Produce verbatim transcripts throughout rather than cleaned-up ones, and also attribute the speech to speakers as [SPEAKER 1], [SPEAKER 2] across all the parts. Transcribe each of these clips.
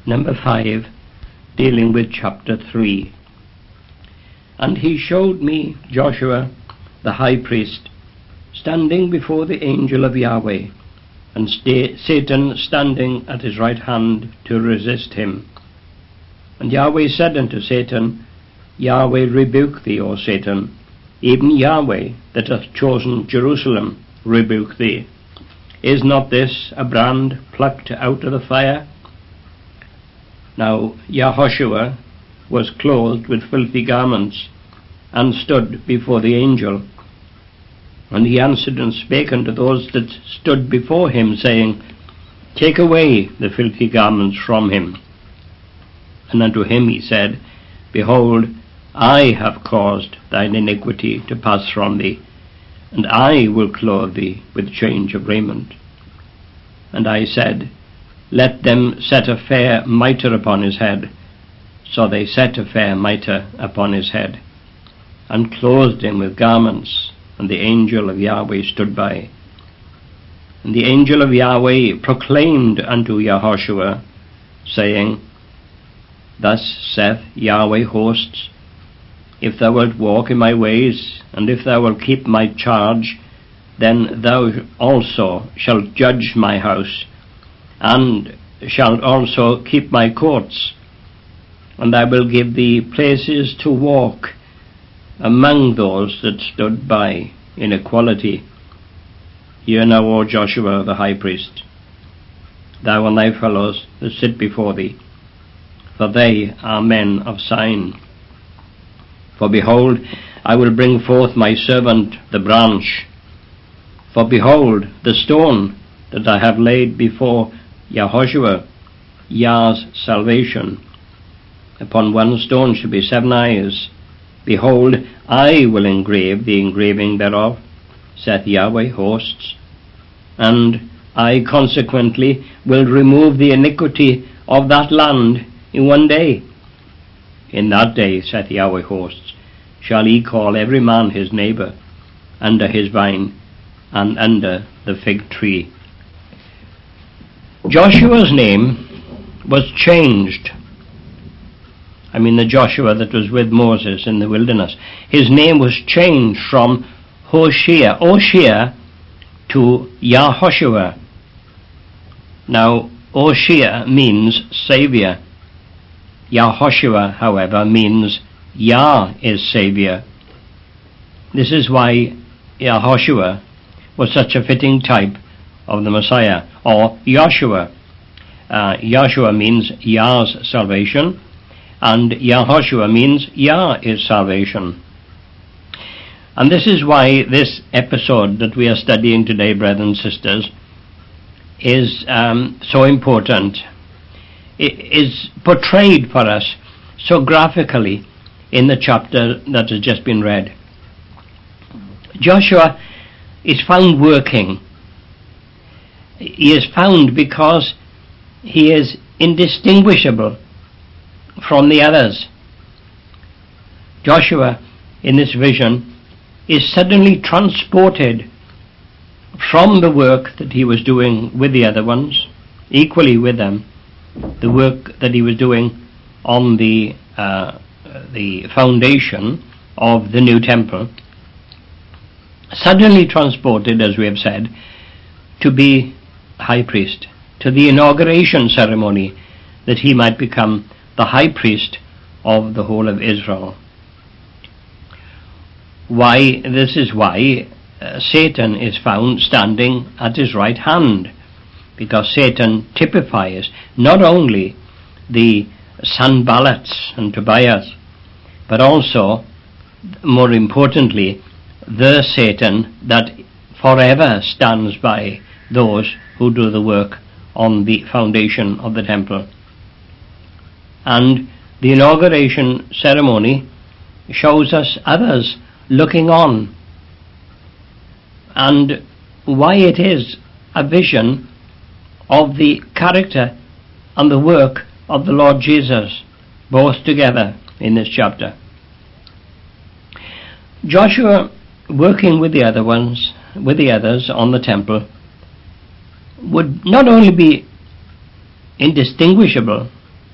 [SPEAKER 1] Number five, dealing with chapter three. And he showed me Joshua the high priest standing before the angel of Yahweh, and sta- Satan standing at his right hand to resist him. And Yahweh said unto Satan, Yahweh rebuke thee, O Satan, even Yahweh that hath chosen Jerusalem rebuke thee. Is not this a brand plucked out of the fire? Now Yahushua was clothed with filthy garments, and stood before the angel. And he answered and spake unto those that stood before him, saying, Take away the filthy garments from him. And unto him he said, Behold, I have caused thine iniquity to pass from thee, and I will clothe thee with change of raiment. And I said, Let them set a fair mitre upon his head. So they set a fair mitre upon his head, and clothed him with garments, and the angel of Yahweh stood by. And the angel of Yahweh proclaimed unto Yahushua, saying, Thus saith Yahweh hosts, If thou wilt walk in my ways, and if thou wilt keep my charge, then thou also shalt judge my house, and shalt also keep my courts, and I will give thee places to walk among those that stood by in equality. Hear now, O Joshua the high priest, thou and thy fellows that sit before thee, for they are men of sign. For behold, I will bring forth my servant the branch. For behold, the stone that I have laid before Yahushua, Yah's salvation. Upon one stone shall be seven eyes. Behold, I will engrave the engraving thereof, saith Yahweh hosts, and I consequently will remove the iniquity of that land in one day. In that day, saith Yahweh hosts, shall he call every man his neighbour under his vine and under the fig tree. Joshua's name was changed. I mean the Joshua that was with Moses in the wilderness. His name was changed from Hoshea, Oshea, to Yahushua. Now, Oshea means Saviour. Yahushua, however, means Yah is Saviour. This is why Yahushua was such a fitting type of the Messiah, or Joshua. Uh, Joshua means Yah's salvation, and Yahushua means Yah is salvation. And this is why this episode that we are studying today, brethren and sisters, is um, so important. It is portrayed for us so graphically in the chapter that has just been read. Joshua is found working. He is found because he is indistinguishable from the others. Joshua, in this vision, is suddenly transported from the work that he was doing with the other ones, equally with them, the work that he was doing on the uh, the foundation of the new temple, suddenly transported, as we have said, to be high priest, to the inauguration ceremony, that he might become the high priest of the whole of Israel. Why, this is why uh, Satan is found standing at his right hand, because Satan typifies not only the Sanballats and Tobias, but also, more importantly, the Satan that forever stands by those who do the work on the foundation of the temple. And the inauguration ceremony shows us others looking on, and why it is a vision of the character and the work of the Lord Jesus, both together in this chapter. Joshua, working with the other ones, with the others on the temple, would not only be indistinguishable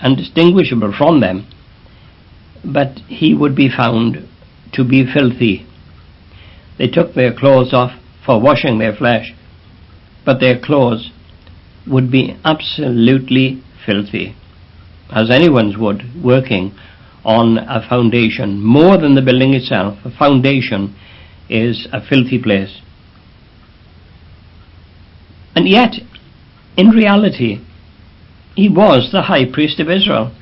[SPEAKER 1] and distinguishable from them, but he would be found to be filthy. They took their clothes off for washing their flesh, but their clothes would be absolutely filthy, as anyone's would, working on a foundation. More than the building itself, a foundation is a filthy place. And yet, in reality, he was the high priest of Israel.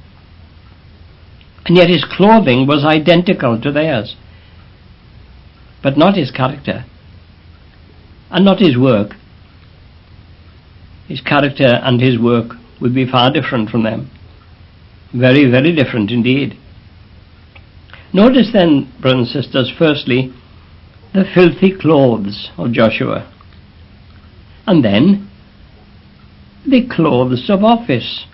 [SPEAKER 1] And yet his clothing was identical to theirs, but not his character, and not his work. His character and his work would be far different from them. Very, very different indeed. Notice then, brothers and sisters, firstly, the filthy clothes of Joshua, and then the clothes of office.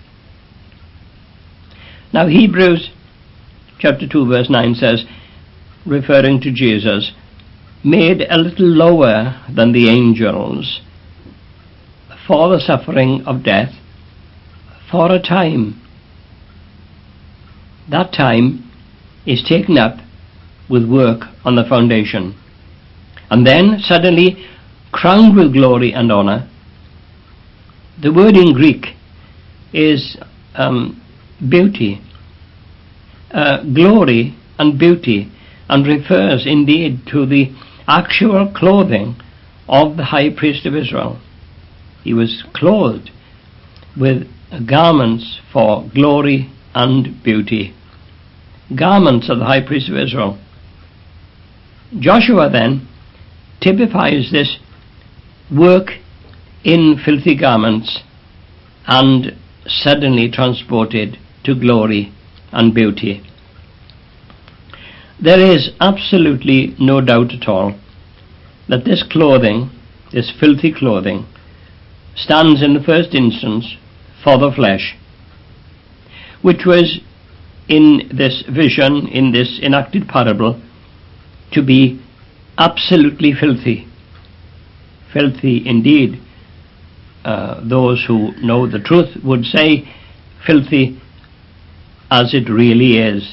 [SPEAKER 1] Now Hebrews chapter two verse nine says, referring to Jesus, made a little lower than the angels for the suffering of death for a time. That time is taken up with work on the foundation, and then suddenly crowned with glory and honor. The word in Greek is um, beauty, uh, glory and beauty, and refers indeed to the actual clothing of the high priest of Israel. He was clothed with garments for glory and beauty, garments of the high priest of Israel. Joshua then typifies this work in filthy garments and suddenly transported to glory and beauty. There is absolutely no doubt at all that this clothing, this filthy clothing, stands in the first instance for the flesh, which was in this vision, in this enacted parable, to be absolutely filthy. Filthy indeed. Uh, those who know the truth would say filthy as it really is.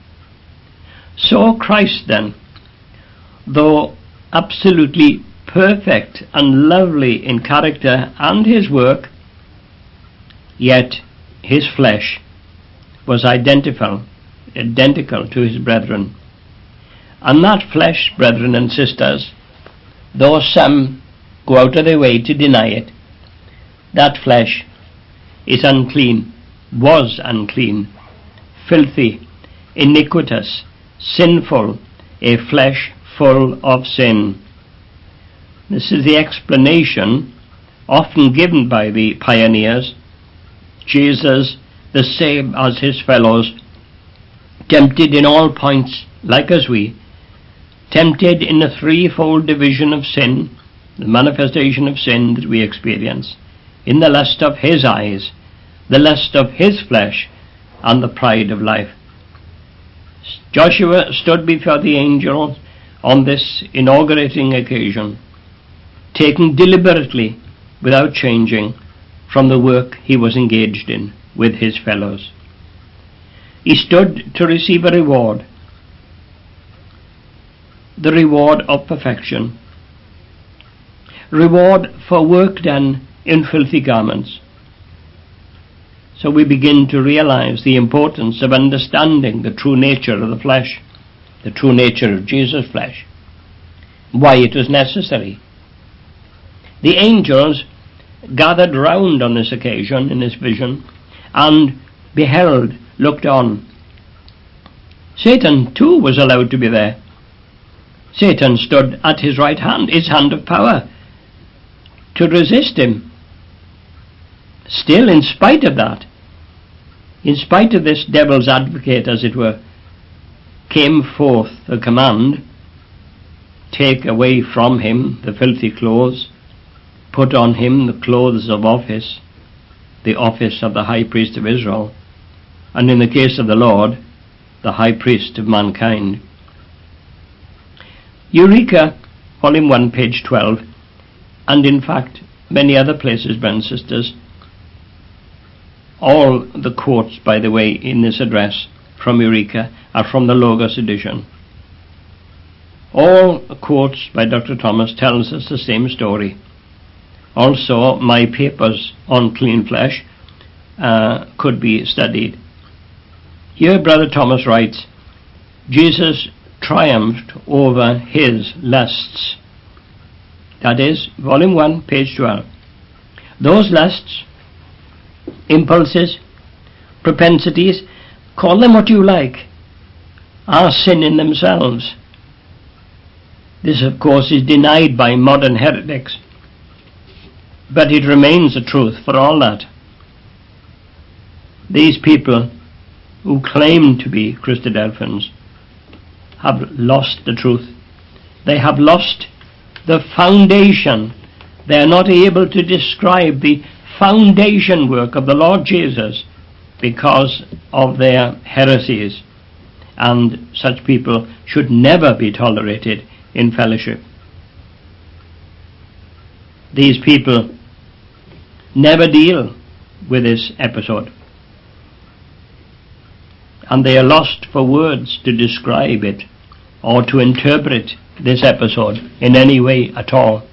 [SPEAKER 1] So Christ then, though absolutely perfect and lovely in character and his work, yet his flesh was identical, identical to his brethren. And that flesh, brethren and sisters, though some go out of their way to deny it, that flesh is unclean, was unclean, filthy, iniquitous, sinful, a flesh full of sin. This is the explanation often given by the pioneers. Jesus, the same as his fellows, tempted in all points like as we, tempted in the threefold division of sin, the manifestation of sin that we experience, in the lust of his eyes, the lust of his flesh, and the pride of life. Joshua stood before the angels on this inaugurating occasion, taken deliberately, without changing, from the work he was engaged in with his fellows. He stood to receive a reward, the reward of perfection, reward for work done in filthy garments. So we begin to realize the importance of understanding the true nature of the flesh, the true nature of Jesus' flesh, why it was necessary. The angels gathered round on this occasion, in this vision, and beheld, looked on. Satan too was allowed to be there. Satan stood at his right hand, his hand of power, to resist him. Still, in spite of that, in spite of this devil's advocate, as it were, came forth the command, take away from him the filthy clothes, put on him the clothes of office, the office of the high priest of Israel, and in the case of the Lord, the high priest of mankind. Eureka, volume one, page twelve, and in fact many other places, brothers and sisters, All the quotes, by the way, in this address from Eureka are from the Logos edition. All quotes by Doctor Thomas tells us the same story. Also, my papers on clean flesh uh, could be studied. Here Brother Thomas writes, Jesus triumphed over his lusts. That is, volume one, page twelve. Those lusts, impulses, propensities, call them what you like, are sin in themselves. This, of course, is denied by modern heretics, but it remains a truth for all that. These people who claim to be Christadelphians have lost the truth. They have lost the foundation. They are not able to describe the foundation work of the Lord Jesus because of their heresies, and such people should never be tolerated in fellowship. These people never deal with this episode, and they are lost for words to describe it or to interpret this episode in any way at all.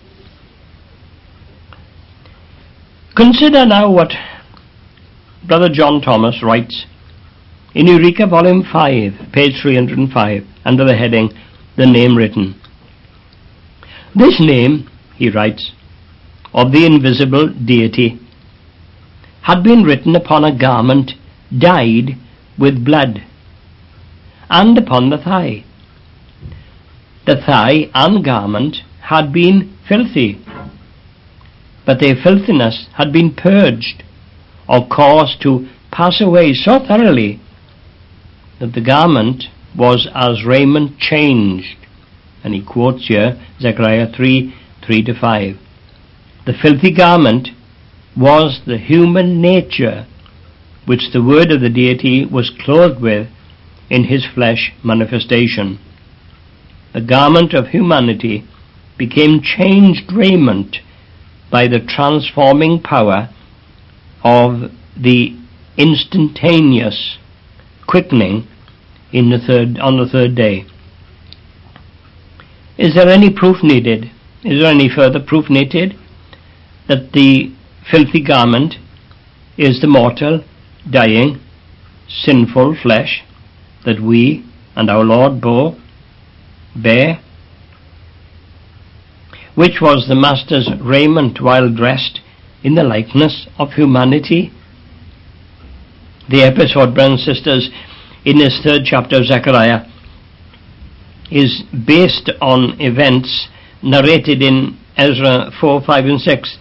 [SPEAKER 1] Consider now what Brother John Thomas writes in Eureka Volume five, page three hundred five, under the heading, The Name Written. This name, he writes, of the invisible deity had been written upon a garment dyed with blood, and upon the thigh. The thigh and garment had been filthy, but their filthiness had been purged, or caused to pass away so thoroughly that the garment was as raiment changed. And he quotes here Zechariah three, three to five. The filthy garment was the human nature which the word of the deity was clothed with in his flesh manifestation. The garment of humanity became changed raiment by the transforming power of the instantaneous quickening in the third on the third day. Is there any proof needed? Is there any further proof needed that the filthy garment is the mortal, dying, sinful flesh that we and our Lord bore, bear, which was the Master's raiment while dressed in the likeness of humanity? The episode, brothers and sisters, in this third chapter of Zechariah is based on events narrated in Ezra four, five and six.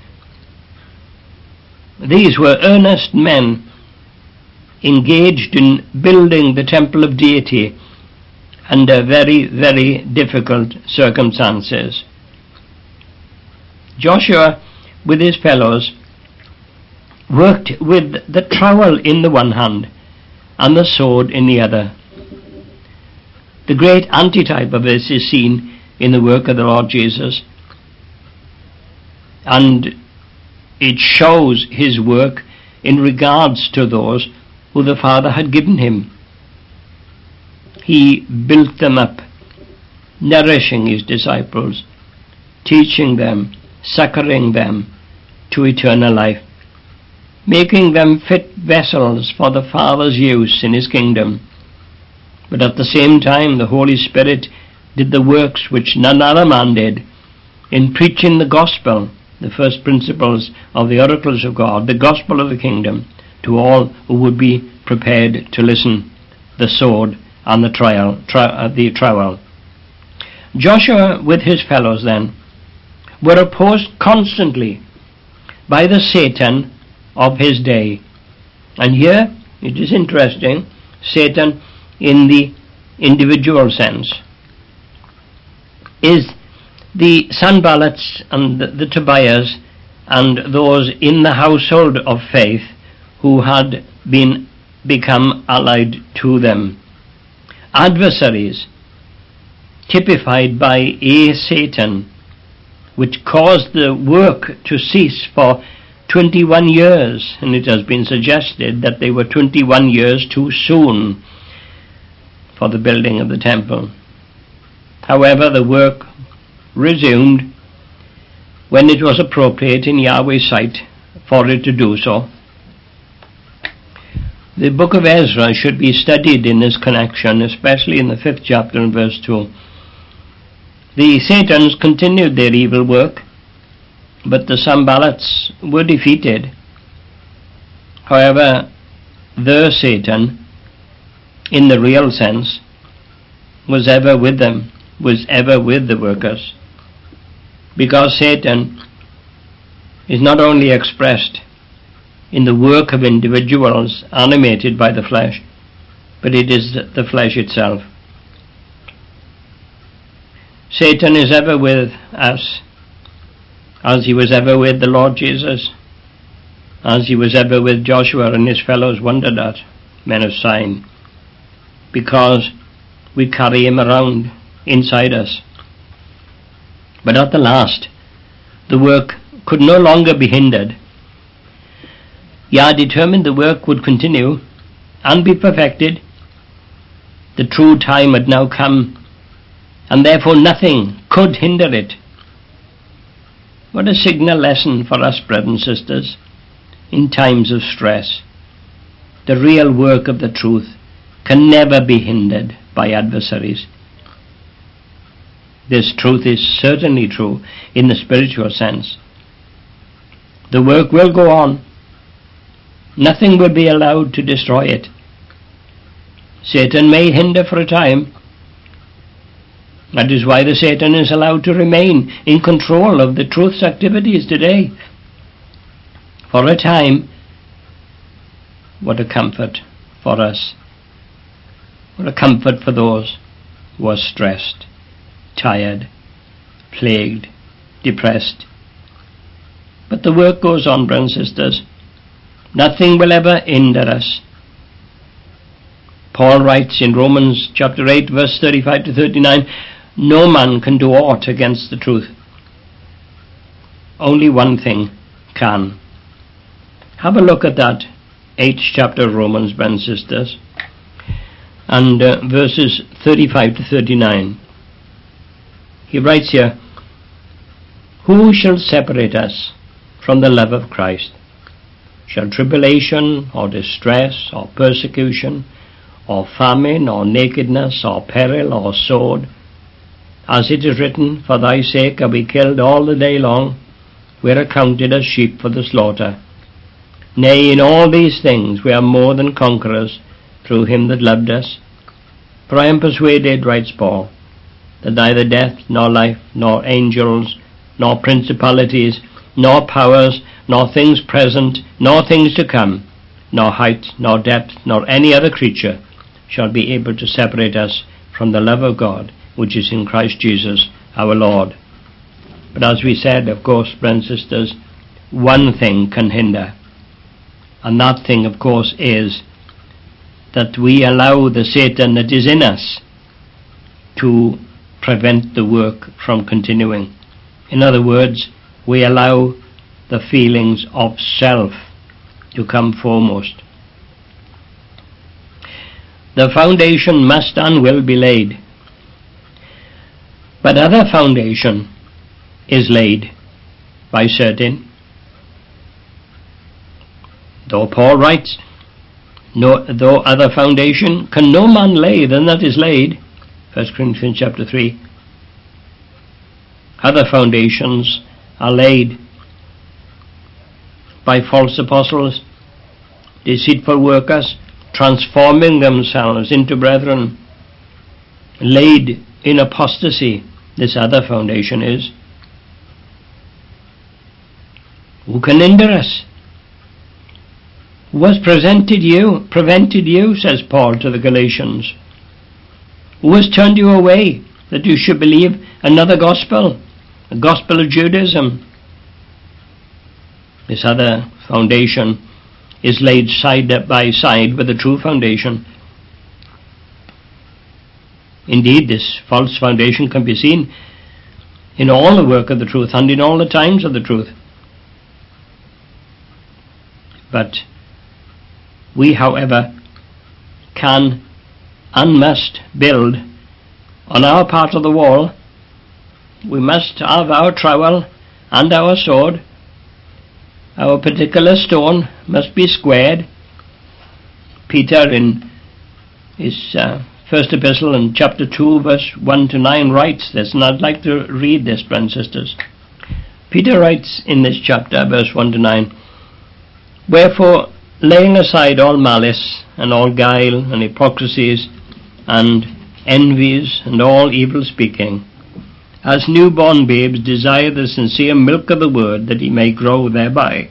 [SPEAKER 1] These were earnest men engaged in building the temple of deity under very, very difficult circumstances. Joshua, with his fellows, worked with the trowel in the one hand and the sword in the other. The great antitype of this is seen in the work of the Lord Jesus, and it shows his work in regards to those who the Father had given him. He built them up, nourishing his disciples, teaching them, succoring them to eternal life, making them fit vessels for the Father's use in his kingdom. But at the same time, the Holy Spirit did the works which none other man did in preaching the gospel, the first principles of the oracles of God, the gospel of the kingdom, to all who would be prepared to listen, the sword and the trial, tri- uh, the trowel. Joshua with his fellows then were opposed constantly by the Satan of his day. And here it is interesting, Satan in the individual sense is the Sanballats and the, the Tobias and those in the household of faith who had been become allied to them. Adversaries typified by a Satan, which caused the work to cease for twenty-one years, and it has been suggested that they were twenty-one years too soon for the building of the temple. However, the work resumed when it was appropriate in Yahweh's sight for it to do so. The book of Ezra should be studied in this connection, especially in the fifth chapter and verse two. The Satans continued their evil work, but the Sanballats were defeated. However, the Satan, in the real sense, was ever with them, was ever with the workers, because Satan is not only expressed in the work of individuals animated by the flesh, but it is the flesh itself. Satan is ever with us, as he was ever with the Lord Jesus, as he was ever with Joshua and his fellows wondered at, men of sign, because we carry him around inside us. But at the last, the work could no longer be hindered. Yah determined the work would continue and be perfected. The true time had now come, and therefore nothing could hinder it. What a signal lesson for us, brothers and sisters, in times of stress. The real work of the truth can never be hindered by adversaries. This truth is certainly true in the spiritual sense. The work will go on. Nothing will be allowed to destroy it. Satan may hinder for a time. That is why the Satan is allowed to remain in control of the truth's activities today. For a time, what a comfort for us. What a comfort for those who are stressed, tired, plagued, depressed. But the work goes on, brothers and sisters. Nothing will ever hinder us. Paul writes in Romans chapter eight, verse thirty-five to thirty-nine, no man can do aught against the truth. Only one thing can. Have a look at that eighth chapter of Romans, brothers and sisters, and uh, verses thirty-five to thirty-nine. He writes here, who shall separate us from the love of Christ? Shall tribulation, or distress, or persecution, or famine, or nakedness, or peril, or sword? As it is written, for thy sake are we killed all the day long, we are accounted as sheep for the slaughter. Nay, in all these things we are more than conquerors, through him that loved us. For I am persuaded, writes Paul, that neither death, nor life, nor angels, nor principalities, nor powers, nor things present, nor things to come, nor height, nor depth, nor any other creature shall be able to separate us from the love of God, which is in Christ Jesus our Lord. But as we said, of course, brothers and sisters, one thing can hinder, and that thing, of course, is that we allow the Satan that is in us to prevent the work from continuing. In other words, we allow the feelings of self to come foremost. The foundation must and will be laid, but other foundation is laid by certain. Though Paul writes, no, though other foundation can no man lay than that is laid, First Corinthians chapter three. Other foundations are laid by false apostles, deceitful workers, transforming themselves into brethren, laid in apostasy. This other foundation is. Who can hinder us? Who has presented you, prevented you, says Paul to the Galatians? Who has turned you away that you should believe another gospel, the gospel of Judaism? This other foundation is laid side by side with the true foundation. Indeed, this false foundation can be seen in all the work of the truth and in all the times of the truth. But we, however, can and must build on our part of the wall. We must have our trowel and our sword. Our particular stone must be squared. Peter, in his uh, first epistle in chapter two, verse one to nine, writes this, and I'd like to read this, brothers and sisters. Peter writes in this chapter, verse one to nine, "Wherefore, laying aside all malice, and all guile, and hypocrisies, and envies, and all evil speaking, as newborn babes desire the sincere milk of the word, that ye may grow thereby.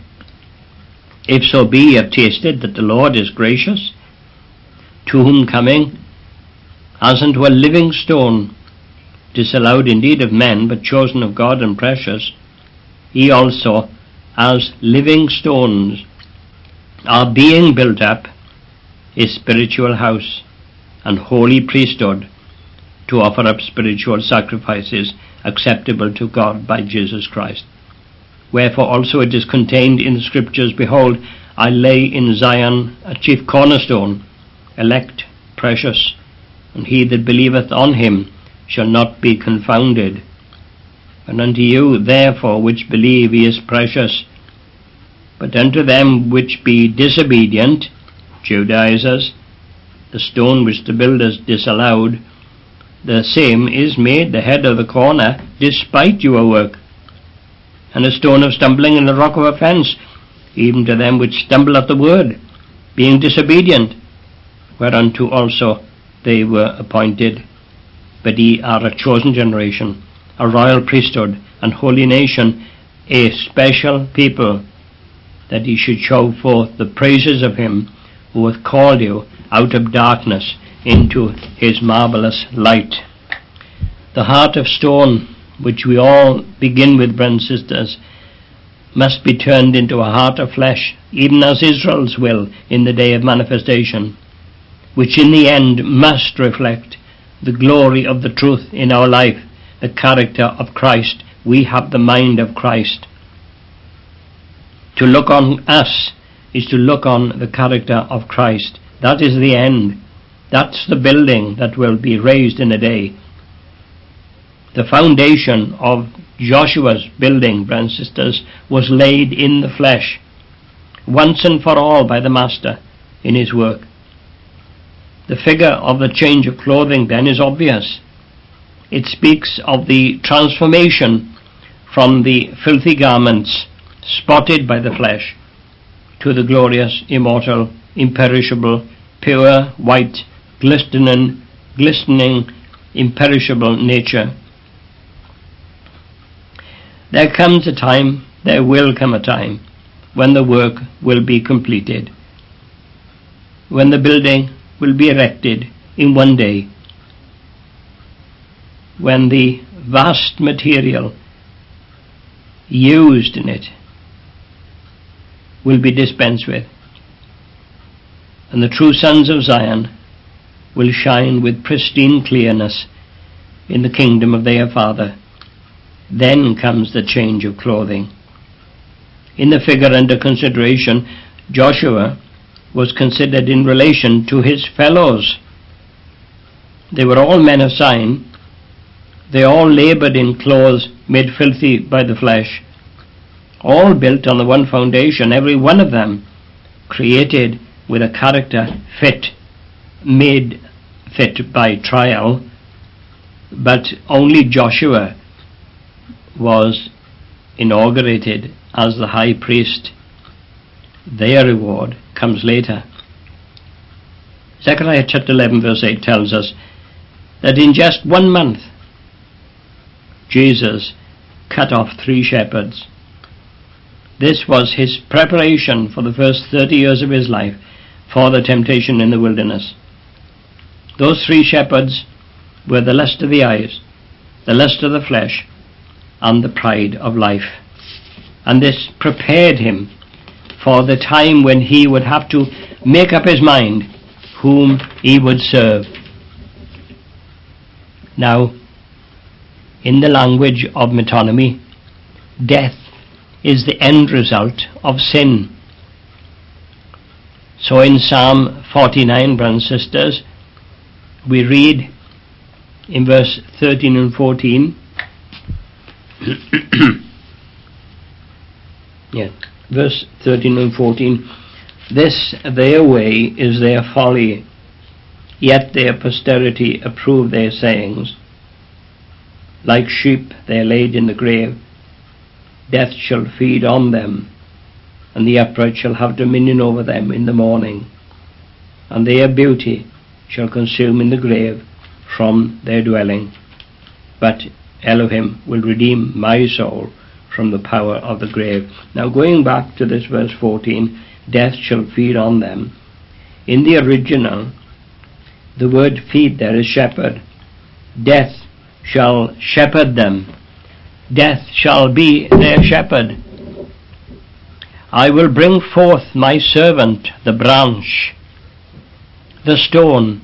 [SPEAKER 1] If so be ye have tasted that the Lord is gracious, to whom coming, as unto a living stone, disallowed indeed of men, but chosen of God and precious, ye also, as living stones, are being built up a spiritual house, and holy priesthood, to offer up spiritual sacrifices acceptable to God by Jesus Christ. Wherefore also it is contained in the Scriptures, Behold, I lay in Zion a chief cornerstone, elect, precious, and he that believeth on him shall not be confounded. And unto you, therefore, which believe, he is precious. But unto them which be disobedient, Judaizers, the stone which the builders disallowed, the same is made the head of the corner, despite your work, and a stone of stumbling and a rock of offence, even to them which stumble at the word, being disobedient, whereunto also they were appointed. But ye are a chosen generation, a royal priesthood, and holy nation, a special people, that ye should show forth the praises of him who hath called you out of darkness into his marvellous light." The heart of stone, which we all begin with, brothers and sisters, must be turned into a heart of flesh, even as Israel's will in the day of manifestation, which in the end must reflect the glory of the truth in our life, the character of Christ. We have the mind of Christ. To look on us is to look on the character of Christ. That is the end. That's the building that will be raised in a day. The foundation of Joshua's building, brothers and sisters, was laid in the flesh, once and for all by the Master in his work. The figure of the change of clothing then is obvious. It speaks of the transformation from the filthy garments spotted by the flesh to the glorious, immortal, imperishable, pure, white, glistening, glistening, imperishable nature. There comes a time, there will come a time, when the work will be completed, when the building will be erected in one day, when the vast material used in it will be dispensed with, and the true sons of Zion will shine with pristine clearness in the kingdom of their Father. Then comes the change of clothing. In the figure under consideration, Joshua was considered in relation to his fellows. They were all men of sign. They all laboured in clothes made filthy by the flesh, all built on the one foundation, every one of them created with a character fit, made fit by trial. But only Joshua was inaugurated as the high priest. Their reward comes later. Zechariah chapter eleven verse eight tells us that in just one month Jesus cut off three shepherds. This was his preparation for the first thirty years of his life for the temptation in the wilderness. Those three shepherds were the lust of the eyes, the lust of the flesh, and the pride of life. And this prepared him for the time when he would have to make up his mind whom he would serve. Now, in the language of metonymy, death is the end result of sin. So in Psalm forty-nine, brothers and sisters, we read in verse thirteen and fourteen, yeah, verse thirteen and fourteen, this their way is their folly, yet their posterity approve their sayings. Like sheep they are laid in the grave, death shall feed on them, and the upright shall have dominion over them in the morning, and their beauty shall consume in the grave from their dwelling. But Elohim will redeem my soul from the power of the grave. Now going back to this verse fourteen, death shall feed on them. In the original, the word feed there is shepherd. Death shall shepherd them. Death shall be their shepherd. I will bring forth my servant, the branch, the stone.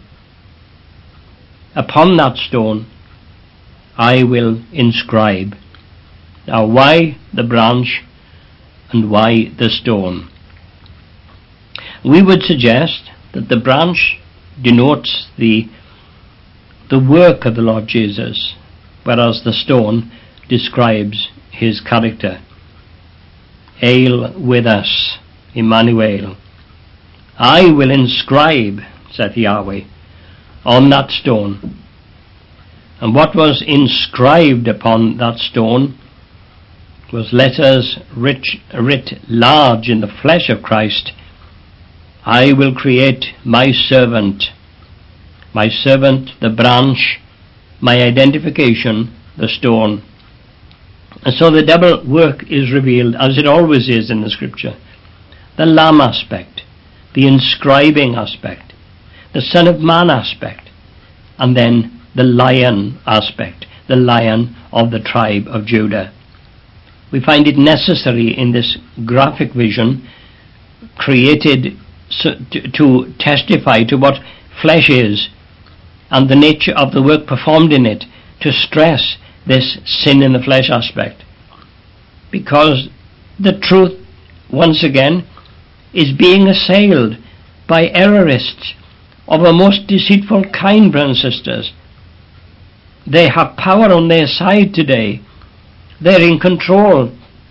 [SPEAKER 1] Upon that stone I will inscribe. Now why the branch and why the stone? We would suggest that the branch denotes the the work of the Lord Jesus, whereas the stone describes his character. Hail with us, Emmanuel. I will inscribe, saith Yahweh, on that stone. And what was inscribed upon that stone was letters writ, writ large in the flesh of Christ. I will create my servant, my servant, the branch, my identification, the stone. And so the double work is revealed, as it always is in the scripture. The lamb aspect, the inscribing aspect, the Son of Man aspect, and then the lion aspect, the lion of the tribe of Judah. We find it necessary in this graphic vision created to testify to what flesh is and the nature of the work performed in it, to stress this sin in the flesh aspect, because the truth once again is being assailed by errorists of a most deceitful kind, brothers and sisters. They have power on their side today. They're in control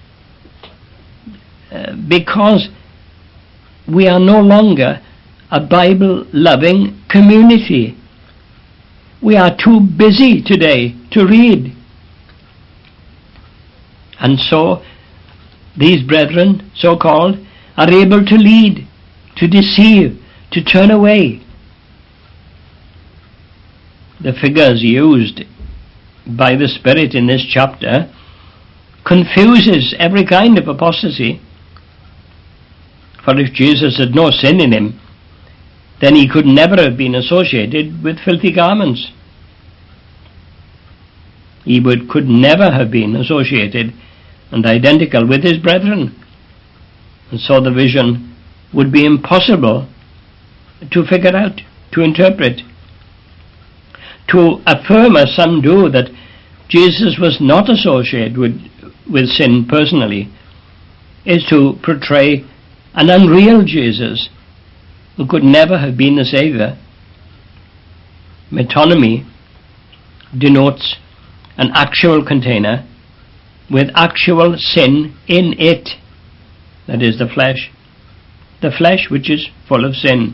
[SPEAKER 1] uh, because we are no longer a Bible-loving community. We are too busy today to read. And so these brethren, so-called, are able to lead, to deceive, to turn away. The figures used by the Spirit in this chapter confuses every kind of apostasy. For if Jesus had no sin in him, then he could never have been associated with filthy garments. He would, could never have been associated and identical with his brethren. And so the vision would be impossible to figure out, to interpret. To affirm, as some do, that Jesus was not associated with, with sin personally is to portray an unreal Jesus who could never have been the Saviour. Metonymy denotes an actual container with actual sin in it, that is the flesh, the flesh which is full of sin.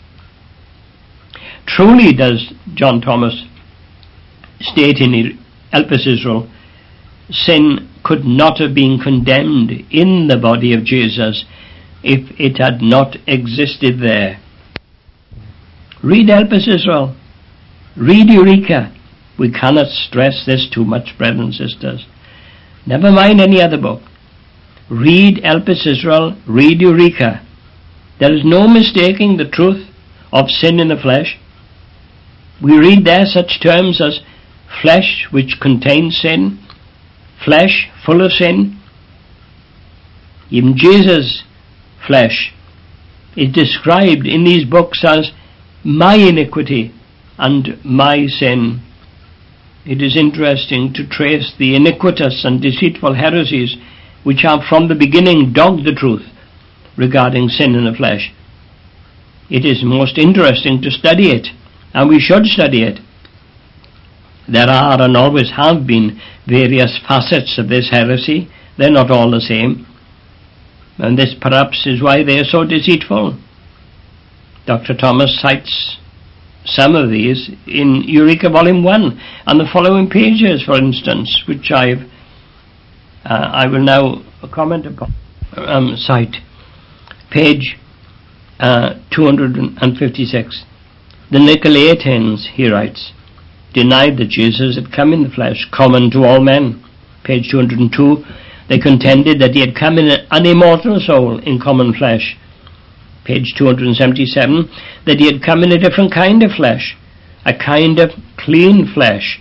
[SPEAKER 1] Truly does John Thomas state in Elpis Israel, sin could not have been condemned in the body of Jesus if it had not existed there. Read Elpis Israel. Read Eureka. We cannot stress this too much, brothers and sisters. Never mind any other book. Read Elpis Israel. Read Eureka. There is no mistaking the truth of sin in the flesh. We read there such terms as flesh which contains sin, flesh full of sin. Even Jesus' flesh is described in these books as my iniquity and my sin. It is interesting to trace the iniquitous and deceitful heresies which have from the beginning dogged the truth regarding sin in the flesh. It is most interesting to study it, and we should study it. There are and always have been various facets of this heresy. They're not all the same, and this perhaps is why they are so deceitful. Doctor Thomas cites some of these in Eureka Volume one, and the following pages, for instance, which I've, uh, I will now comment upon, um, cite. Page uh, two hundred fifty-six. The Nicolaitans, he writes, denied that Jesus had come in the flesh, common to all men. Page two hundred two. They contended that he had come in an immortal soul in common flesh. Page two hundred seventy-seven, that he had come in a different kind of flesh, a kind of clean flesh.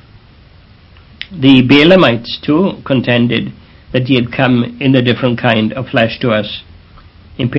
[SPEAKER 1] The Balaamites too contended that he had come in a different kind of flesh to us. In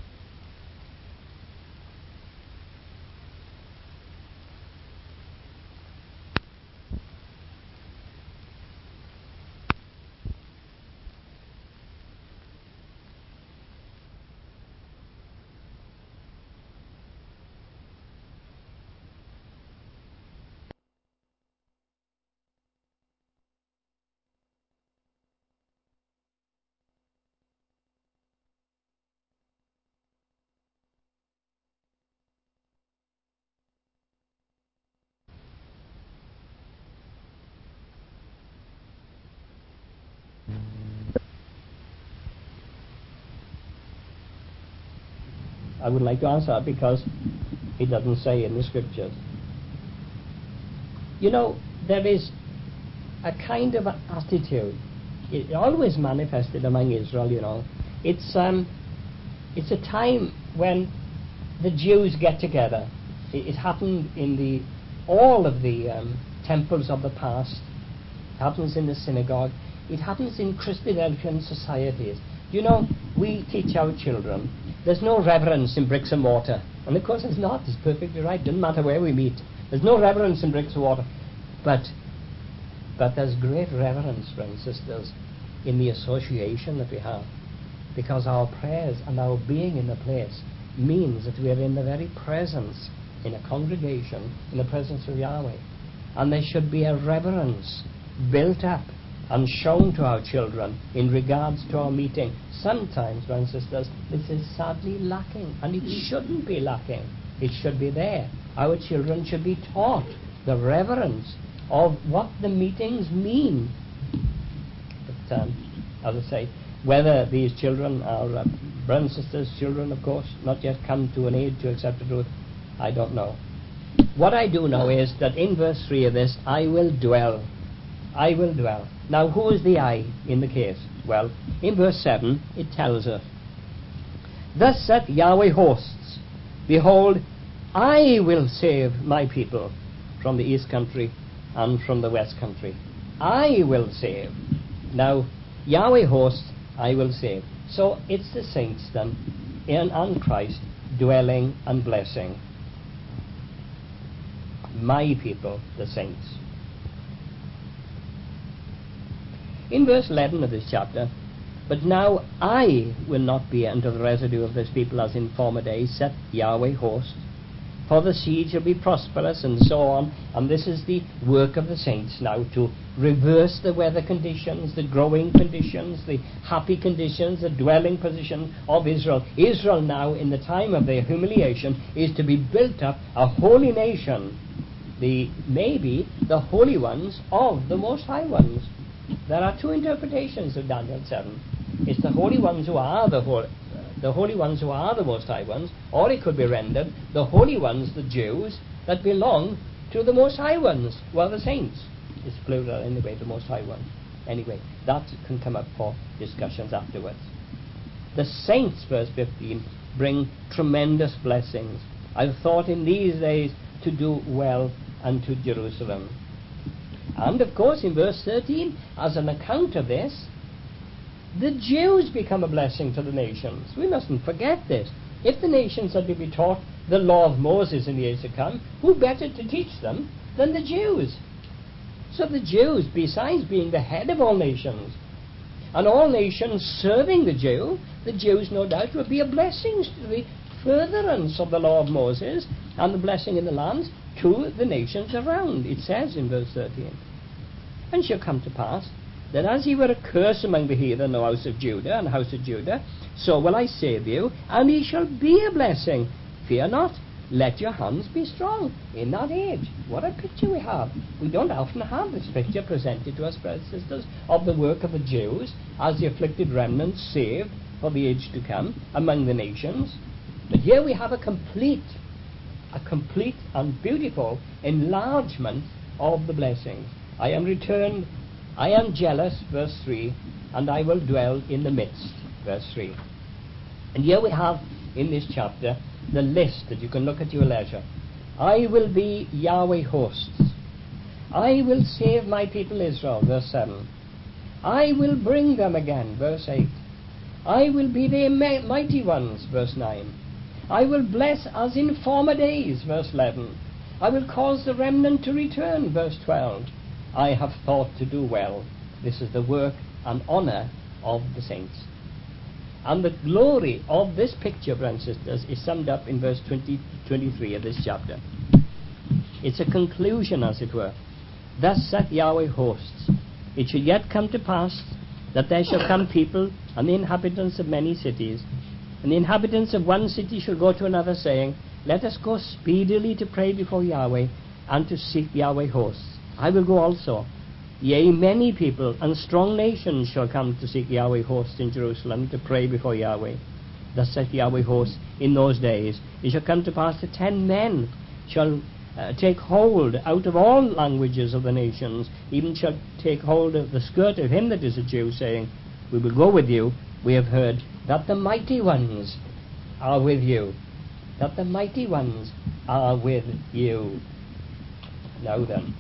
[SPEAKER 1] I would like to answer because it doesn't say in the scriptures. You know, there is a kind of attitude. It always manifested among Israel, you know. It's um, it's a time when the Jews get together. It, it happened in the all of the um, temples of the past. It happens in the synagogue. It happens in Christadelphian societies. You know, we teach our children there's no reverence in bricks and mortar. And of course there's not. It's perfectly right. Doesn't matter where we meet. There's no reverence in bricks and mortar. But, but there's great reverence, friends and sisters, in the association that we have. Because our prayers and our being in the place means that we are in the very presence, in a congregation, in the presence of Yahweh. And there should be a reverence built up and shown to our children in regards to our meeting. Sometimes, brothers and sisters, this is sadly lacking, and it shouldn't be lacking. It should be there. Our children should be taught the reverence of what the meetings mean. But, um, as I say, whether these children are uh, brothers and sisters, children, of course, not yet come to an age to accept the truth, I don't know. What I do know is that in verse three of this, I will dwell. I will dwell. Now, who is the I in the case? Well, in verse seven, it tells us, thus saith Yahweh hosts, behold, I will save my people from the east country and from the west country. I will save. Now, Yahweh hosts, I will save. So, it's the saints then, in and Christ, dwelling and blessing. My people, the saints. In verse eleven of this chapter, but now I will not be unto the residue of this people as in former days, saith Yahweh hosts. For the seed shall be prosperous, and so on. And this is the work of the saints now, to reverse the weather conditions, the growing conditions, the happy conditions, the dwelling position of Israel. Israel now, in the time of their humiliation, is to be built up a holy nation. The maybe the holy ones of the Most High Ones. There are two interpretations of Daniel seven. It's the holy ones who are the holy, the holy ones who are the Most High Ones, or it could be rendered the holy ones, the Jews, that belong to the Most High Ones, well, the saints. It's plural anyway, the Most High Ones. Anyway, that can come up for discussions afterwards. The saints, verse fifteen, bring tremendous blessings. I've thought in these days to do well unto Jerusalem. And of course in verse thirteen, as an account of this, the Jews become a blessing to the nations. We mustn't forget this. If the nations are to be taught the law of Moses in the years to come, who better to teach them than the Jews? So the Jews, besides being the head of all nations, and all nations serving the Jew, the Jews no doubt will be a blessing to the furtherance of the law of Moses and the blessing in the lands to the nations around. It says in verse thirteen, and shall come to pass that as ye were a curse among the heathen, O house of Judah and house of Judah, so will I save you, and ye shall be a blessing. Fear not, let your hands be strong. In that age, what a picture we have. We don't often have this picture presented to us, brothers and sisters, of the work of the Jews as the afflicted remnants saved for the age to come among the nations. But here we have a complete, a complete and beautiful enlargement of the blessings. I am returned, I am jealous, verse three, and I will dwell in the midst, verse three. And here we have in this chapter the list that you can look at your leisure. I will be Yahweh hosts. I will save my people Israel, verse seven. I will bring them again, verse eight. I will be their ma- mighty ones, verse nine. I will bless as in former days, verse eleven. I will cause the remnant to return, verse twelve. I have thought to do well. This is the work and honour of the saints. And the glory of this picture, brothers and sisters, is summed up in verse twenty, twenty-three of this chapter. It's a conclusion, as it were. Thus saith Yahweh hosts, it shall yet come to pass that there shall come people and the inhabitants of many cities, and the inhabitants of one city shall go to another, saying, let us go speedily to pray before Yahweh, and to seek Yahweh hosts. I will go also. Yea, many people and strong nations shall come to seek Yahweh hosts in Jerusalem, to pray before Yahweh. Thus saith Yahweh hosts, in those days it shall come to pass that ten men shall uh, take hold out of all languages of the nations, even shall take hold of the skirt of him that is a Jew, saying, we will go with you. We have heard that the mighty ones are with you. That the mighty ones are with you. Now then,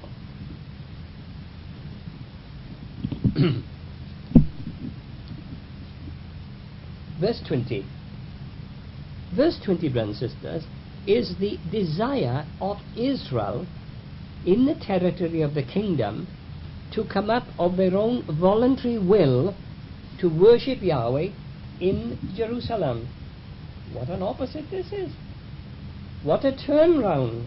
[SPEAKER 1] verse twenty. Verse twenty, brothers and sisters, is the desire of Israel in the territory of the kingdom to come up of their own voluntary will to worship Yahweh in Jerusalem. What an opposite this is. What a turnaround.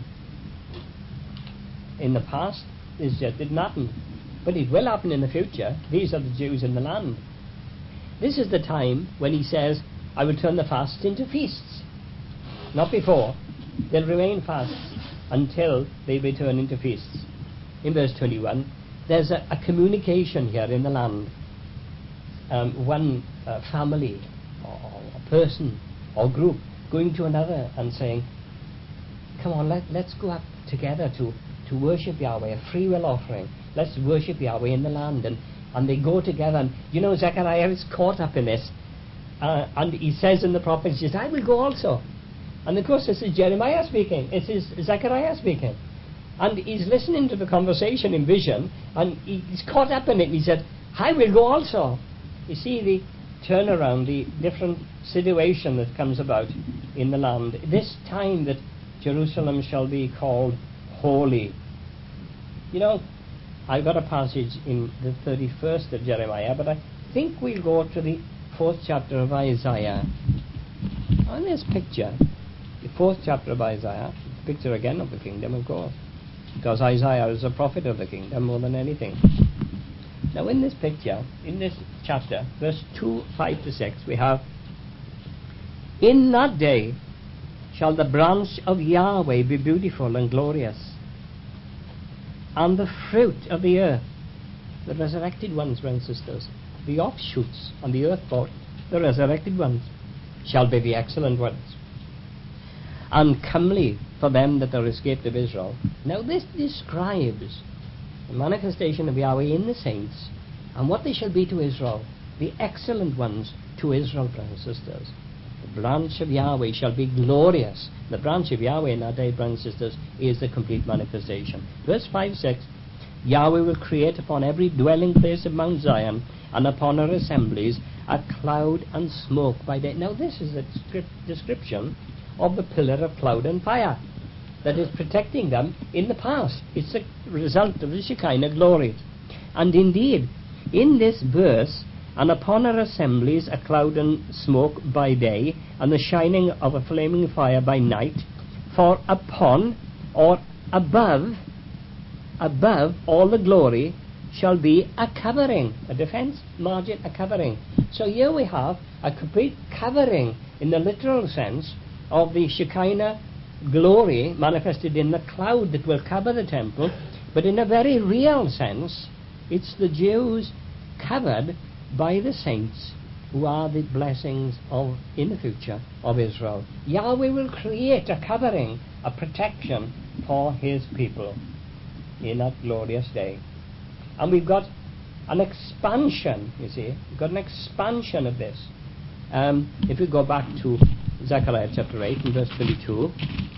[SPEAKER 1] In the past, this just didn't happen. But it will happen in the future. These are the Jews in the land. This is the time when he says, I will turn the fasts into feasts. Not before. They'll remain fasts until they return into feasts. In verse twenty-one, there's a, a communication here in the land. Um, one uh, family or, or a person or group going to another and saying, come on, let, let's go up together to, to worship Yahweh, a free will offering. Let's worship Yahweh in the land. And, and they go together. And you know, Zechariah is caught up in this. Uh, and he says in the prophets, he says, I will go also. And of course this is Jeremiah speaking. It is Zechariah speaking. And he's listening to the conversation in vision. And he's caught up in it. And he said, I will go also. You see the turnaround, the different situation that comes about in the land. This time that Jerusalem shall be called holy. You know, I've got a passage in the thirty-first of Jeremiah, but I think we'll go to the fourth chapter of Isaiah. On this picture, the fourth chapter of Isaiah, picture again of the kingdom, of course, because Isaiah is a prophet of the kingdom more than anything. Now in this picture, in this chapter, verse two, five to six, we have, in that day shall the branch of Yahweh be beautiful and glorious, and the fruit of the earth, the resurrected ones, brothers and sisters, the offshoots on the earth born, the resurrected ones, shall be the excellent ones, and comely for them that are escaped of Israel. Now this describes the manifestation of Yahweh in the saints, and what they shall be to Israel, the excellent ones to Israel, brothers and sisters. The branch of Yahweh shall be glorious. The branch of Yahweh in that day, brothers and sisters, is the complete manifestation. Verse five, six, Yahweh will create upon every dwelling place of Mount Zion, and upon her assemblies, a cloud and smoke by day. Now this is a description of the pillar of cloud and fire that is protecting them in the past. It's a result of the Shekinah glory. And indeed, in this verse, and upon her assemblies a cloud and smoke by day, and the shining of a flaming fire by night. For upon, or above, above all the glory shall be a covering, a defense margin, a covering. So here we have a complete covering in the literal sense of the Shekinah glory manifested in the cloud that will cover the temple, but in a very real sense it's the Jews covered by the saints who are the blessings of, in the future, of Israel. Yahweh will create a covering, a protection for his people in that glorious day. And we've got an expansion, you see, we've got an expansion of this. Um, if we go back to Zechariah chapter eight and verse twenty-two,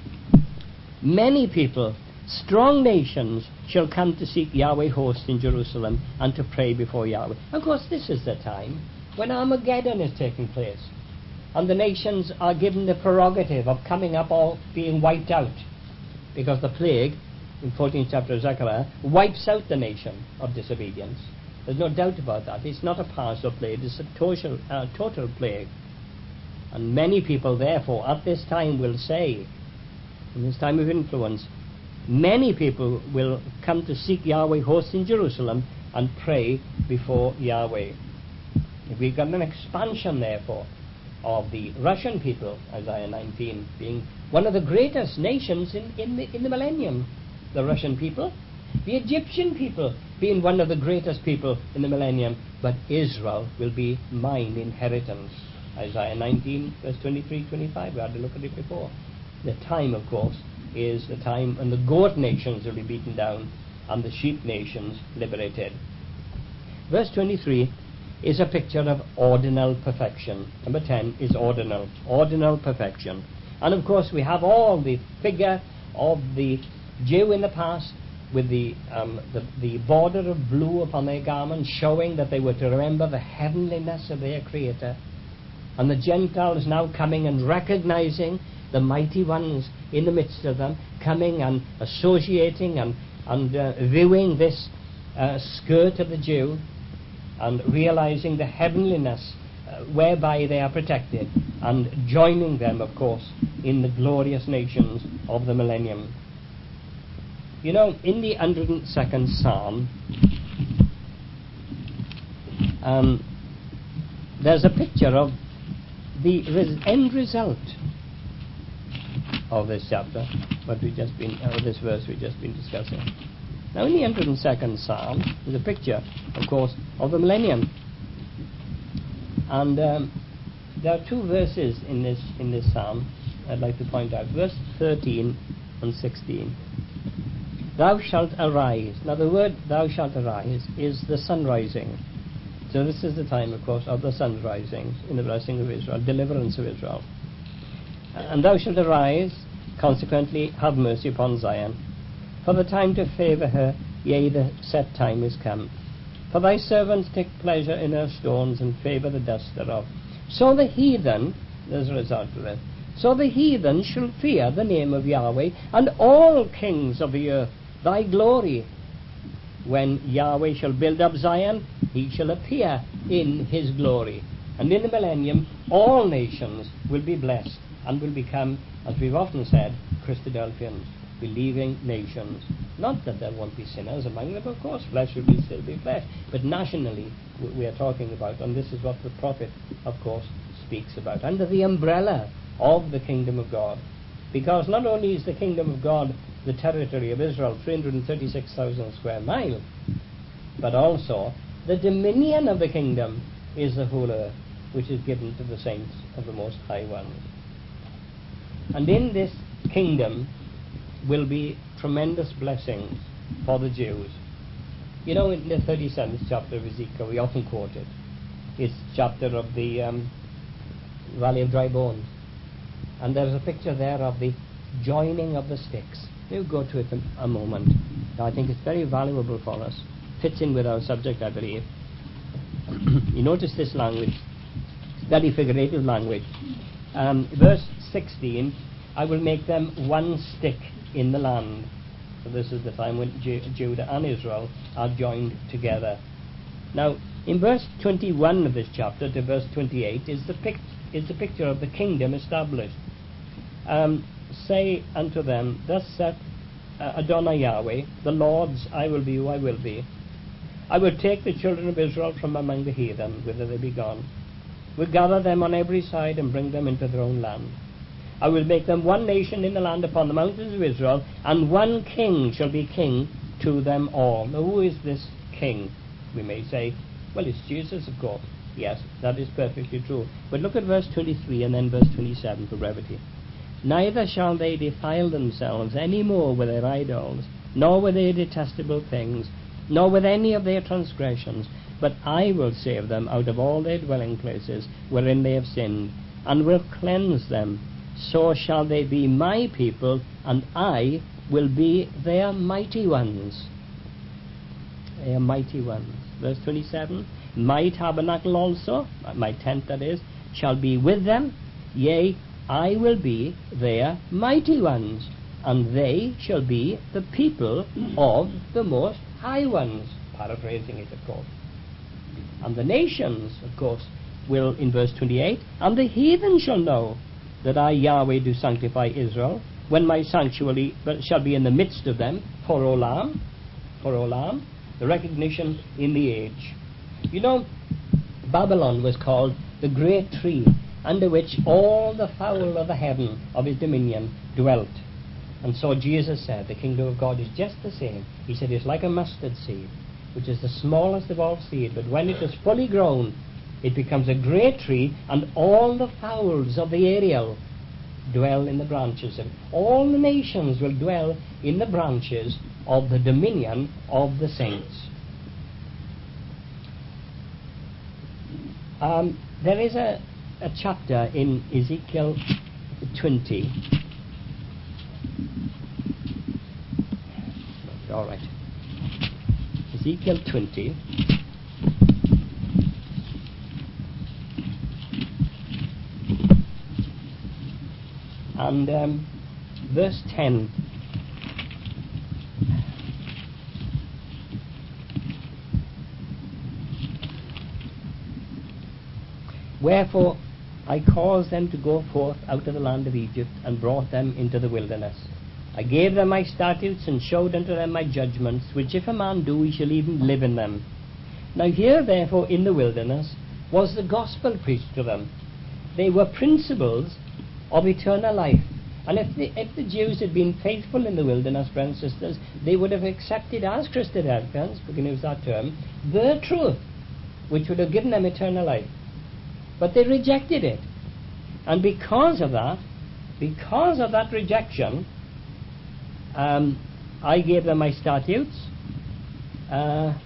[SPEAKER 1] many people, strong nations, shall come to seek Yahweh hosts in Jerusalem and to pray before Yahweh. Of course, this is the time when Armageddon is taking place, and the nations are given the prerogative of coming up or being wiped out, because the plague in fourteenth chapter of Zechariah wipes out the nation of disobedience. There's no doubt about that. It's not a partial plague, it's a total, uh, total plague. And many people therefore at this time will say, in this time of influence, many people will come to seek Yahweh hosts in Jerusalem and pray before Yahweh. We've got an expansion therefore of the Russian people, Isaiah nineteen, being one of the greatest nations in, in, the, in the millennium. The Russian people, the Egyptian people being one of the greatest people in the millennium, but Israel will be mine inheritance. Isaiah nineteen, verse twenty-three, twenty-five, we had to look at it before. The time, of course, is the time when the goat nations will be beaten down and the sheep nations liberated. Verse twenty-three is a picture of ordinal perfection. Number ten is ordinal, ordinal perfection. And of course we have all the figure of the Jew in the past with the, um, the, the border of blue upon their garments, showing that they were to remember the heavenliness of their Creator. And the Gentiles now coming and recognizing the mighty ones in the midst of them, coming and associating and, and uh, viewing this uh, skirt of the Jew, and realizing the heavenliness uh, whereby they are protected, and joining them, of course, in the glorious nations of the millennium. You know, in the one hundred second Psalm, um, there's a picture of the res- end result of this chapter, what we just been, uh, this verse we've just been discussing. Now, in the one hundred second Psalm, there's a picture, of course, of the millennium, and um, there are two verses in this in this Psalm I'd like to point out. Verse thirteen and sixteen. Thou shalt arise. Now the word thou shalt arise is the sun rising. So this is the time, of course, of the sun rising in the blessing of Israel, deliverance of Israel. And thou shalt arise, consequently have mercy upon Zion. For the time to favour her, yea, the set time is come. For thy servants take pleasure in her stones, and favour the dust thereof. So the heathen, there's a result of it, so the heathen shall fear the name of Yahweh, and all kings of the earth thy glory. When Yahweh shall build up Zion, he shall appear in his glory. And in the millennium, all nations will be blessed and will become, as we've often said, Christadelphians, believing nations. Not that there won't be sinners among them, of course, flesh will be still be flesh, but nationally we are talking about, and this is what the prophet, of course, speaks about, under the umbrella of the kingdom of God. Because not only is the kingdom of God the territory of Israel, three hundred thirty-six thousand square miles, but also the dominion of the kingdom is the whole earth, which is given to the saints of the Most High One. And in this kingdom will be tremendous blessings for the Jews. You know, in the thirty-seventh chapter of Ezekiel, we often quote it. It's the chapter of the um, Valley of Dry Bones. And there's a picture there of the joining of the sticks. We'll go to it in a moment. I think it's very valuable for us. Fits in with our subject, I believe. You notice this language, very figurative language. Um, verse sixteen, I will make them one stick in the land. So this is the time when Ju- Judah and Israel are joined together. Now, In verse twenty-one of this chapter to verse twenty-eight is the, pic- is the picture of the kingdom established. Um, Say unto them, thus saith uh, Adonai Yahweh, the Lord's I will be who I will be. I will take the children of Israel from among the heathen, whither they be gone, will gather them on every side and bring them into their own land. I will make them one nation in the land upon the mountains of Israel, and one king shall be king to them all. Now, who is this king? We may say, well, it's Jesus, of course. Yes, that is perfectly true. But look at verse twenty-three and then verse twenty-seven for brevity. Neither shall they defile themselves any more with their idols, nor with their detestable things, nor with any of their transgressions, but I will save them out of all their dwelling places wherein they have sinned, and will cleanse them. So shall they be my people, and I will be their mighty ones. Their mighty ones. Verse twenty-seven, my tabernacle also, my tent that is, shall be with them, yea, I will be their mighty ones, and they shall be the people of the Most High ones. Paraphrasing it, of course. And the nations, of course, will, in verse twenty-eight, and the heathen shall know that I, Yahweh, do sanctify Israel, when my sanctuary shall be in the midst of them, for olam, for olam, the recognition in the age. You know, Babylon was called the great tree, under which all the fowl of the heaven of his dominion dwelt. And so Jesus said, the kingdom of God is just the same. He said, it's like a mustard seed, which is the smallest of all seed, but when it is fully grown, it becomes a great tree, and all the fowls of the aerial dwell in the branches of it. All the nations will dwell in the branches of the dominion of the saints. Um, there is a a chapter in Ezekiel twenty. All right. Ezekiel twenty. And um, verse ten. Wherefore I caused them to go forth out of the land of Egypt, and brought them into the wilderness. I gave them my statutes, and showed unto them my judgments, which if a man do, he shall even live in them. Now here, therefore, in the wilderness, was the gospel preached to them. They were principles of eternal life. And if the, if the Jews had been faithful in the wilderness, brothers and sisters, they would have accepted as Christians, we can use that term, the truth, which would have given them eternal life. But they rejected it. And because of that, because of that rejection, um, I gave them my statutes. Uh,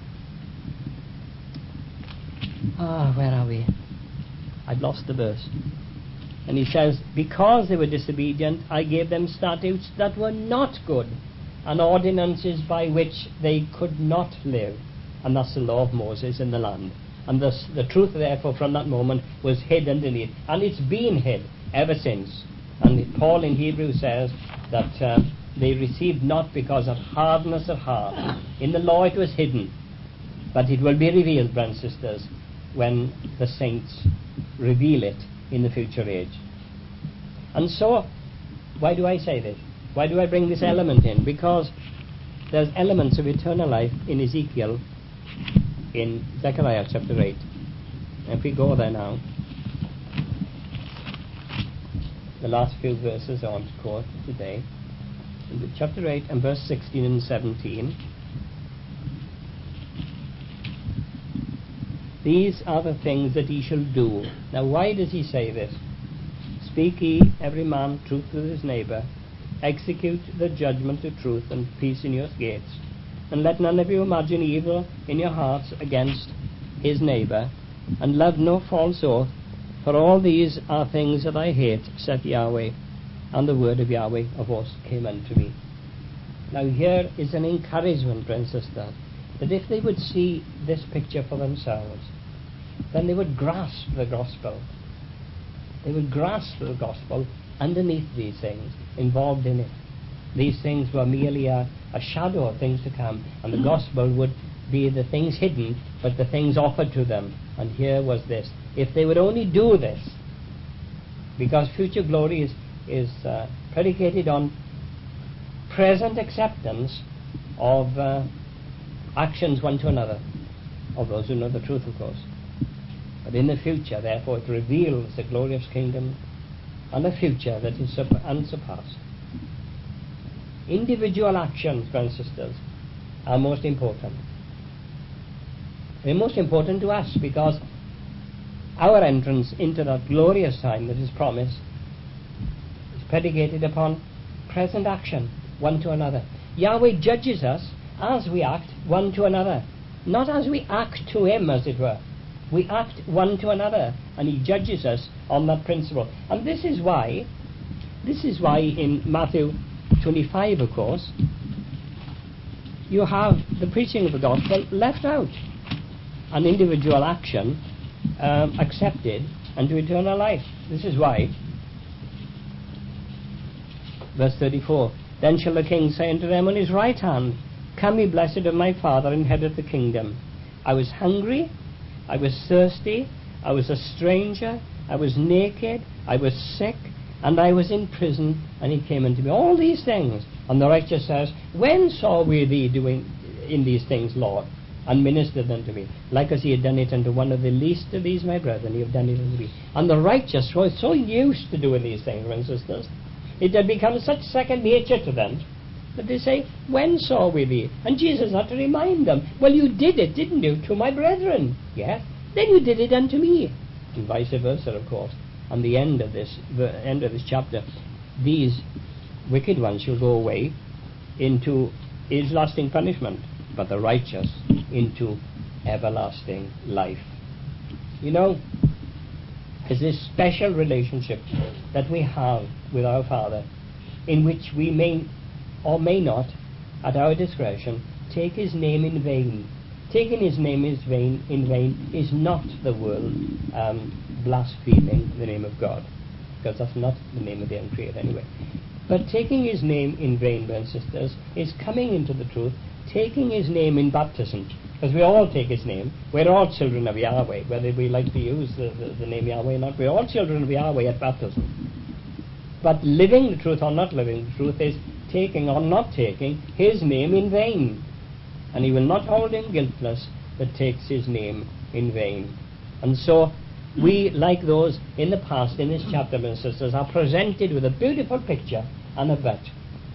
[SPEAKER 1] ah, where are we? I've lost the verse. And he says, because they were disobedient, I gave them statutes that were not good, and ordinances by which they could not live. And that's the law of Moses in the land. And thus, the truth, therefore, from that moment was hid underneath. And it's been hid ever since. And Paul in Hebrews says that uh, they received not because of hardness of heart. In the law it was hidden. But it will be revealed, brothers and sisters, when the saints reveal it in the future age. And so, why do I say this? Why do I bring this element in? Because there's elements of eternal life in Ezekiel, in Zechariah chapter eight. If we go there now, the last few verses on to quote today, in chapter eight and verse sixteen and seventeen. These are the things that he shall do. Now, why does he say this? Speak ye, every man, truth with his neighbour. Execute the judgment of truth and peace in your gates. And let none of you imagine evil in your hearts against his neighbour. And love no false oath. For all these are things that I hate, saith Yahweh. And the word of Yahweh of hosts came unto me. Now here is an encouragement, brothers and sisters, that if they would see this picture for themselves, then they would grasp the gospel. They would grasp the gospel underneath these things, involved in it. These things were merely a, a shadow of things to come, and the gospel would be the things hidden, but the things offered to them. And here was this. If they would only do this, because future glory is, is uh, predicated on present acceptance of uh, actions one to another, of those who know the truth, of course. But in the future, therefore, it reveals the glorious kingdom and a future that is unsurpassed. Individual actions, brothers and sisters, are most important. They're most important to us because our entrance into that glorious time that is promised is predicated upon present action one to another. Yahweh judges us as we act one to another, not as we act to Him, as it were. We act one to another, and He judges us on that principle. And this is why, this is why in Matthew twenty-five, of course, you have the preaching of the gospel left out, an individual action um, accepted unto eternal life. This is why, verse thirty-four, then shall the king say unto them on his right hand, Come ye blessed of my Father, inherit the kingdom. I was hungry, I was thirsty, I was a stranger, I was naked, I was sick, and I was in prison, and he came unto me. All these things. And the righteous says, When saw we thee doing in these things, Lord, and ministered unto me? Like as he had done it unto one of the least of these my brethren, he have done it unto me. And the righteous was so used to doing these things, brothers and sisters, it had become such second nature to them, that they say, When saw we thee? And Jesus had to remind them, Well, you did it, didn't you, to my brethren? Yes. Then you did it unto me. And vice versa, of course. On the end of this, the end of this chapter, these wicked ones shall go away into everlasting punishment, but the righteous into everlasting life. You know, there's this special relationship that we have with our Father, in which we may or may not, at our discretion, take His name in vain. Taking His name is vain, in vain is not the world um, blaspheming the name of God, because that's not the name of the uncreated anyway. But taking His name in vain, brothers and sisters, is coming into the truth, taking His name in baptism, because we all take His name. We're all children of Yahweh, whether we like to use the, the, the name Yahweh or not. We're all children of Yahweh at baptism. But living the truth or not living the truth is taking or not taking His name in vain. And He will not hold him guiltless that takes His name in vain. And so we, like those in the past, in this chapter, brothers and sisters, are presented with a beautiful picture and a but.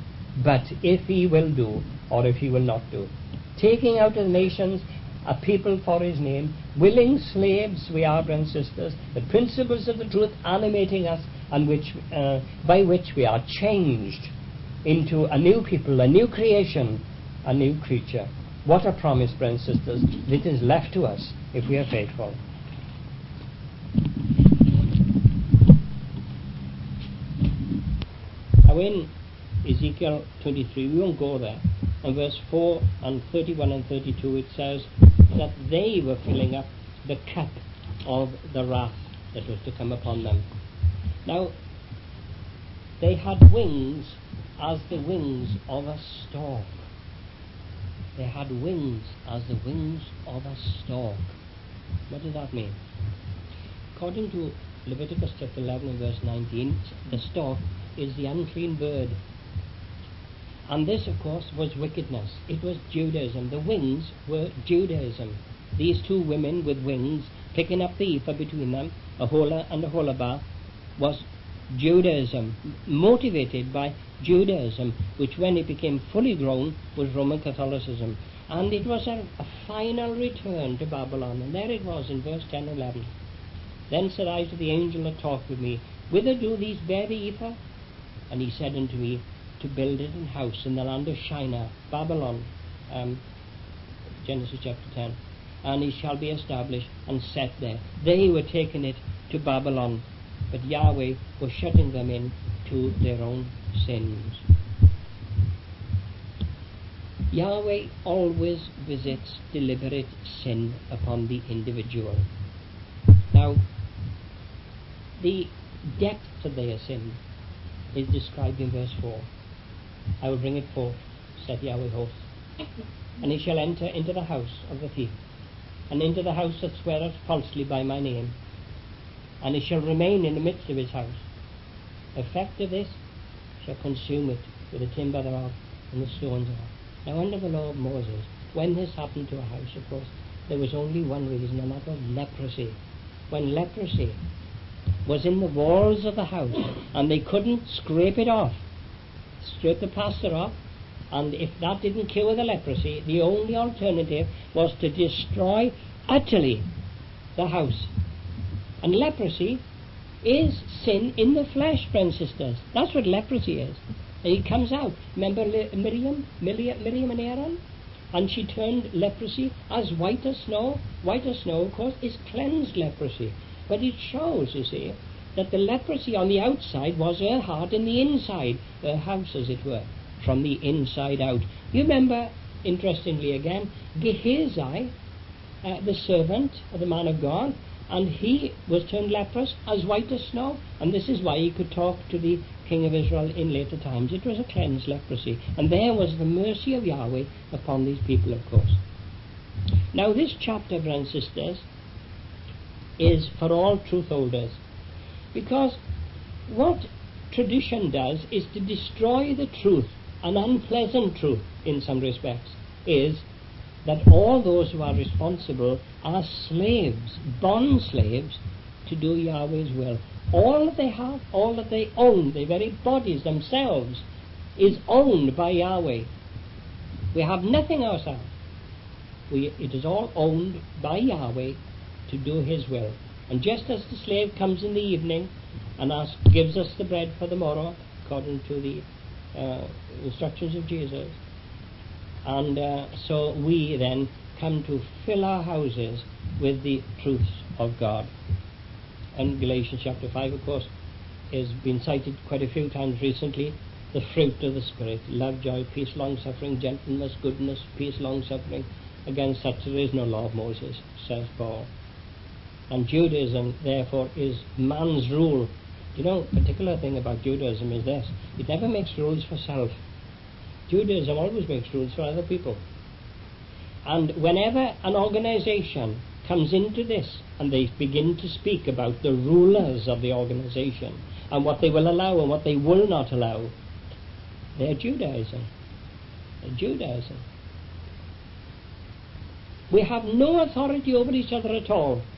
[SPEAKER 1] But if He will do, or if He will not do. Taking out of the nations a people for His name, willing slaves we are, brothers and sisters, the principles of the truth animating us, and which, uh, by which we are changed into a new people, a new creation, a new creature. What a promise, brothers and sisters, that is left to us if we are faithful. Now in Ezekiel twenty-three, we won't go there, in verse four and thirty-one and thirty-two it says that they were filling up the cup of the wrath that was to come upon them. Now, they had wings as the wings of a stork. They had wings as the wings of a stork. What does that mean? According to Leviticus chapter eleven and verse nineteen, the stork is the unclean bird. And this, of course, was wickedness. It was Judaism. The wings were Judaism. These two women with wings, picking up the ephah between them, Aholah and Aholabah, was Judaism, motivated by Judaism, which when it became fully grown was Roman Catholicism. And it was a, a final return to Babylon. And there it was in verse ten and eleven. Then said I to the angel that talked with me, Whither do these bear the ephah? And he said unto me, To build it an house in the land of Shinar, Babylon, um, Genesis chapter ten. And it shall be established and set there. They were taking it to Babylon, but Yahweh was shutting them in to their own sins. Yahweh always visits deliberate sin upon the individual. Now, the depth of their sin is described in verse four. I will bring it forth, said Yahweh hosts.
[SPEAKER 2] And he shall enter into the house of the thief, and into the house that sweareth falsely by my name, and he shall remain in the midst of his house. Effect of this shall consume it with the timber thereof and the stones thereof. Now under the law of Moses, when this happened to a house, of course, there was only one reason, and that was leprosy. When leprosy was in the walls of the house, and they couldn't scrape it off, scrape the plaster off, and if that didn't cure the leprosy, the only alternative was to destroy utterly the house. And leprosy is sin in the flesh, friends and sisters. That's what leprosy is. And it comes out. Remember Miriam, Miriam, Miriam and Aaron? And she turned leprosy as white as snow. White as snow, of course, is cleansed leprosy. But it shows, you see, that the leprosy on the outside was her heart, and the inside, her house, as it were, from the inside out. You remember, interestingly again, Gehazi, uh, the servant of the man of God, and he was turned leprous as white as snow, and this is why he could talk to the king of Israel in later times. It was a cleansed leprosy, and there was the mercy of Yahweh upon these people, of course. Now this chapter, brothers and sisters, is for all truth holders, because what tradition does is to destroy the truth, an unpleasant truth in some respects, is that all those who are responsible are slaves, bond slaves, to do Yahweh's will. All that they have, all that they own, their very bodies themselves, is owned by Yahweh. We have nothing ourselves. We, it is all owned by Yahweh to do His will. And just as the slave comes in the evening and asks, gives us the bread for the morrow, according to the uh, instructions of Jesus, and uh, so we then come to fill our houses with the truths of God. And Galatians chapter five, of course, has been cited quite a few times recently. The fruit of the Spirit: love, joy, peace, long-suffering, gentleness, goodness, peace, long-suffering. Against such there is no law of Moses, says Paul. And Judaism, therefore, is man's rule. You know, a particular thing about Judaism is this: it never makes rules for self. Judaism always makes rules for other people. And whenever an organization comes into this and they begin to speak about the rulers of the organization and what they will allow and what they will not allow, they're Judaism. They're Judaism. We have no authority over each other at all.